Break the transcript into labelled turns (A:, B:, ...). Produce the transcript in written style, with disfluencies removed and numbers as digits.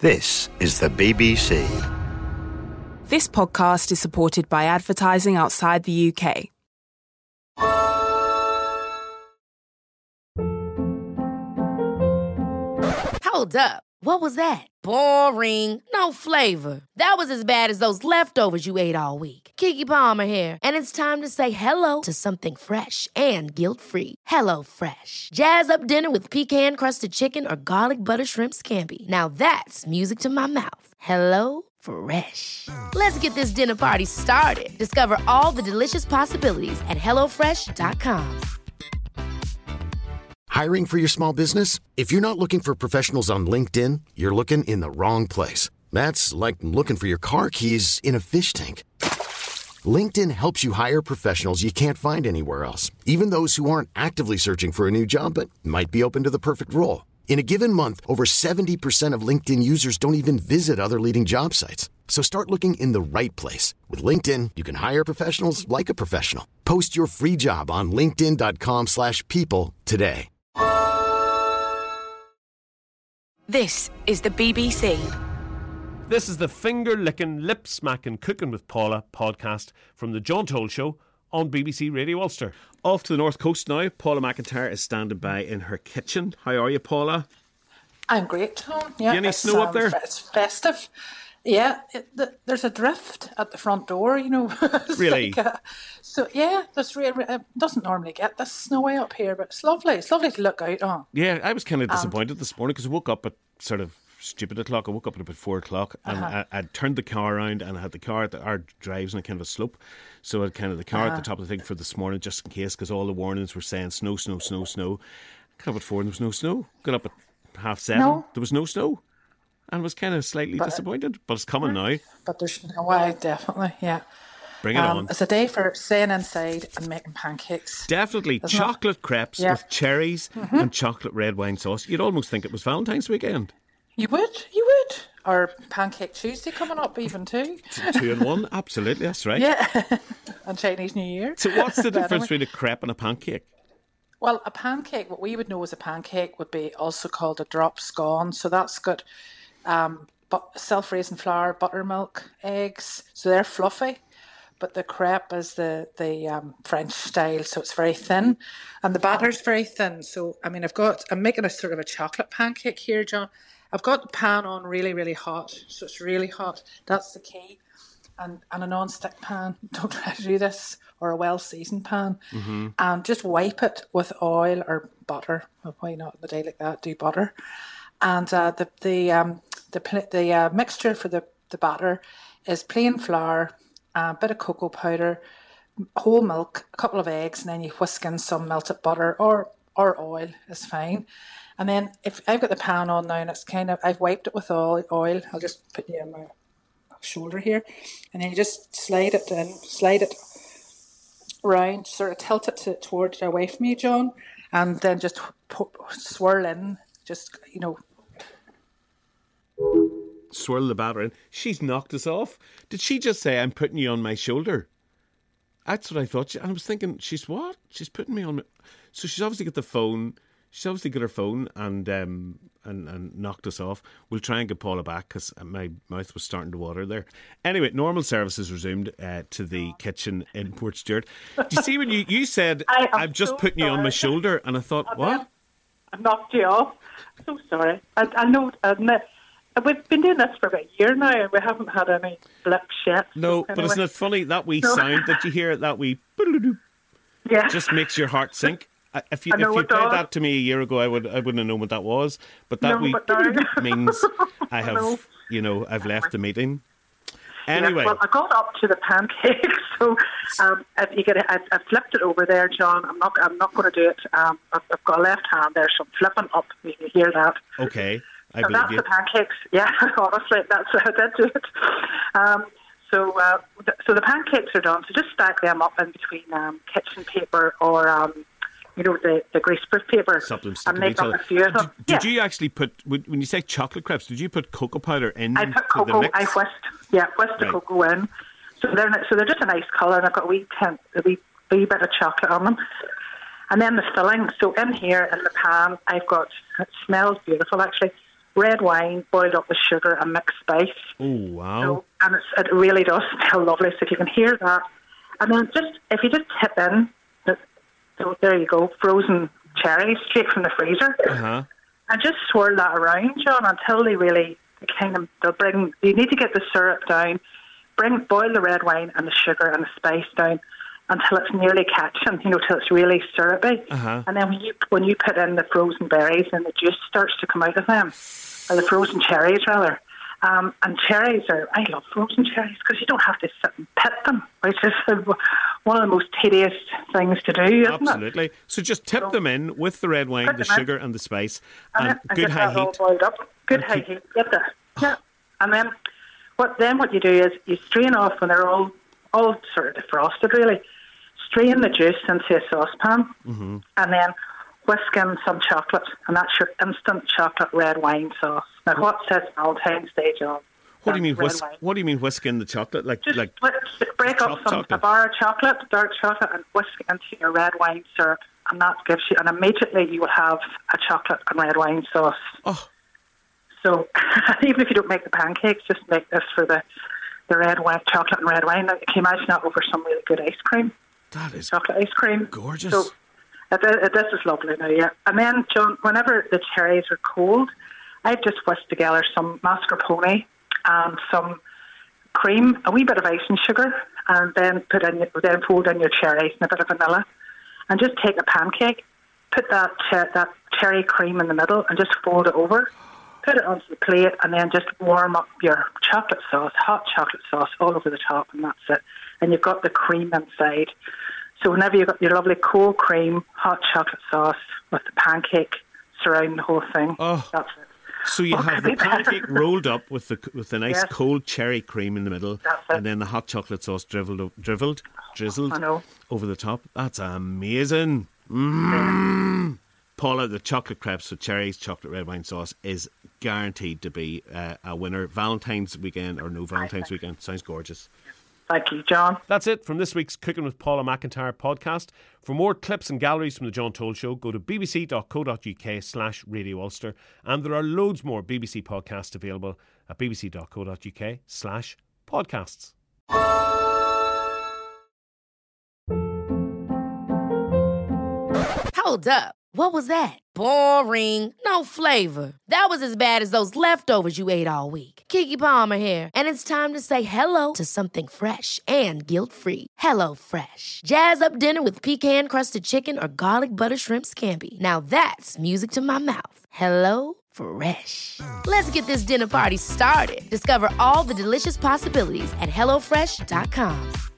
A: This is the BBC.
B: This podcast is supported by advertising outside the UK.
C: Hold up. What was that? Boring. No flavor. That was as bad as those leftovers you ate all week. Keke Palmer here, and it's time to say hello to something fresh and guilt-free. Hello Fresh. Jazz up dinner with pecan-crusted chicken or garlic butter shrimp scampi. Now that's music to my mouth. Hello Fresh. Let's get this dinner party started. Discover all the delicious possibilities at hellofresh.com.
D: Hiring for your small business? If you're not looking for professionals on LinkedIn, you're looking in the wrong place. That's like looking for your car keys in a fish tank. LinkedIn helps you hire professionals you can't find anywhere else, even those who aren't actively searching for a new job but might be open to the perfect role. In a given month, over 70% of LinkedIn users don't even visit other leading job sites. So start looking in the right place. With LinkedIn, you can hire professionals like a professional. Post your free job on linkedin.com/people today.
B: This is the BBC.
E: This is the finger-licking, lip-smacking Cooking with Paula podcast from the John Toll Show on BBC Radio Ulster. Off to the north coast now. Paula McIntyre is standing by in her kitchen. How are you, Paula?
F: I'm great, Tom. Yeah,
E: any snow up there?
F: It's festive. Yeah, there's a drift at the front door, you know.
E: Really?
F: So, yeah, that's really, it doesn't normally get this snowy up here, but it's lovely. It's lovely to look out on.
E: Yeah, I was kind of disappointed this morning because I woke up at sort of stupid o'clock. I woke up at about 4 o'clock and I'd turned the car around and I had the car our drives on a kind of a slope. So I had kind of the car at the top of the thing for this morning just in case, because all the warnings were saying snow, snow, snow, snow. Got up at 4 and there was no snow. Got up at 7:30.
F: No.
E: There was no snow. And was kind of slightly disappointed, but it's coming now.
F: But there's no way, definitely, yeah.
E: Bring it on.
F: It's a day for staying inside and making pancakes.
E: Definitely. Chocolate crepes with cherries and chocolate red wine sauce. You'd almost think it was Valentine's weekend.
F: You would. Or Pancake Tuesday coming up even too.
E: 2 in 1, absolutely, that's right.
F: Yeah, and Chinese New Year.
E: So what's the difference between a crepe and a pancake?
F: Well, a pancake, what we would know as a pancake, would be also called a drop scone. So that's got self-raising flour, buttermilk, eggs. So they're fluffy. But the crepe is the French style, so it's very thin. And the batter's very thin. So, I mean, I'm making a sort of a chocolate pancake here, John. I've got the pan on really, really hot. So it's really hot. That's the key. And a non-stick pan. Don't try to do this. Or a well-seasoned pan. Mm-hmm. And just wipe it with oil or butter. Well, why not on a day like that? Do butter. And the mixture for the batter is plain flour, a bit of cocoa powder, whole milk, a couple of eggs, and then you whisk in some melted butter or oil is fine. And then if I've got the pan on now and it's I've wiped it with oil, I'll just put it on my shoulder here, and then you just slide it round, sort of tilt it towards away from you, John, and then just swirl in, just, you know.
E: Swirl the batter in. She's knocked us off. Did she just say, I'm putting you on my shoulder? That's what I thought. And I was thinking, she's what? She's putting me on my... So she's obviously got the phone. She's obviously got her phone and knocked us off. We'll try and get Paula back because my mouth was starting to water there. Anyway, normal services resumed to the kitchen in Port Stewart. Do you see when you said, I'm just so putting you on my shoulder? And I thought, what?
G: I knocked you off. So sorry. I know... We've been doing this for about a year now and we haven't had any blips yet.
E: No, but isn't it funny, that wee sound that you hear, that wee...
G: Yeah.
E: Just makes your heart sink. If you played that to me a year ago, I wouldn't have known what that was. But that means I have, I've left the meeting. Anyway.
G: Yeah, well, I got up to the pancakes, so I flipped it over there, John. I'm not going to do it. I've got a left hand there, so I'm flipping up. You can hear that.
E: Okay.
G: So that's the pancakes. Yeah, honestly, that's how I did do it. So the pancakes are done. So just stack them up in between kitchen paper or the greaseproof paper and make up a few of them.
E: Did you actually put, when you say chocolate crepes, did you put cocoa powder in?
G: I put cocoa. I whisked the cocoa in. So they're just a nice colour, and I've got a wee bit of chocolate on them. And then the filling. So in here in the pan, it smells beautiful actually. red wine boiled up with sugar and mixed spice.
E: Oh, wow.
G: So, and it really does smell lovely. So if you can hear that. And then if you just tip in, so there you go, frozen cherries straight from the freezer.
E: Uh-huh.
G: And just swirl that around, John, until you need to get the syrup down, boil the red wine and the sugar and the spice down until it's nearly catching, till it's really syrupy.
E: Uh-huh.
G: And then when you put in the frozen berries and the juice starts to come out of them, or the frozen cherries rather. And cherries I love frozen cherries because you don't have to sit and pit them, which is one of the most tedious things to do, isn't
E: Absolutely.
G: it?
E: So just tip them in with the red wine, the sugar and the spice, and good high heat.
G: All boiled up. Good high heat. Get that. Yeah. And then what you do is you strain off when they're all sort of defrosted, really. Strain the juice into a saucepan,
E: mm-hmm.
G: and then whisk in some chocolate, and that's your instant chocolate red wine sauce. Now, what says Valentine's Day, John?
E: What do you mean whisk in the chocolate?
G: Just break up a bar of chocolate, dark chocolate, and whisk it into your red wine syrup, and that gives you. And immediately you will have a chocolate and red wine sauce.
E: Oh.
G: So even if you don't make the pancakes, just make this for the red wine, chocolate and red wine. Now, can you imagine that over some really good ice cream?
E: That is
G: chocolate ice cream.
E: Gorgeous.
G: So this is lovely now, yeah. And then, John, whenever the cherries are cold, I've just whisked together some mascarpone and some cream, a wee bit of icing sugar, and then fold in your cherries and a bit of vanilla, and just take a pancake, put that cherry cream in the middle, and just fold it over. Put it onto the plate, and then just warm up your chocolate sauce, hot chocolate sauce, all over the top, and that's it. And you've got the cream inside. So whenever you've got your lovely cold cream, hot chocolate sauce with the pancake surrounding the whole thing, that's it.
E: So you have the pancake rolled up with the nice cold cherry cream in the middle, and then the hot chocolate sauce drizzled over the top. That's amazing. Mm. Paula, the chocolate crepes with cherries, chocolate red wine sauce is guaranteed to be a winner. Valentine's weekend or no Valentine's weekend. Sounds gorgeous.
G: Thank you, John.
E: That's it from this week's Cooking with Paula McIntyre podcast. For more clips and galleries from the John Toll Show, go to bbc.co.uk/Radio Ulster. And there are loads more BBC podcasts available at bbc.co.uk/podcasts.
C: Hold up. What was that? Boring. No flavor. That was as bad as those leftovers you ate all week. Keke Palmer here, and it's time to say hello to something fresh and guilt-free. Hello Fresh. Jazz up dinner with pecan-crusted chicken or garlic butter shrimp scampi. Now that's music to my mouth. Hello Fresh. Let's get this dinner party started. Discover all the delicious possibilities at HelloFresh.com.